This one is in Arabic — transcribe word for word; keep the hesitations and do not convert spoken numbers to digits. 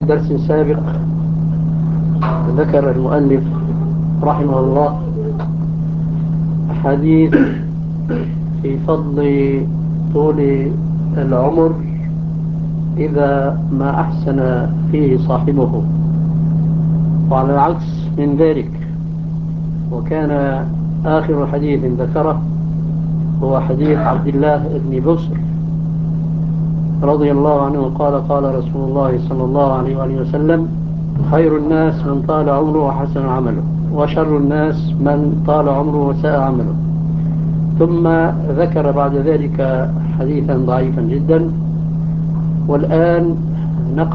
درس سابق ذكر المؤلف رحمه الله أحاديث في فضل طول العمر إذا ما أحسن فيه صاحبه، وعلى العكس من ذلك. وكان آخر حديث ذكره هو حديث عبد الله بن بصر رضي الله عنه قال: قال رسول الله صلى الله عليه وآله وسلم: خير الناس من طال عمره وحسن عمله، وشر الناس من طال عمره وساء عمله. ثم ذكر بعد ذلك حديثا ضعيفا جدا. والآن نقرأ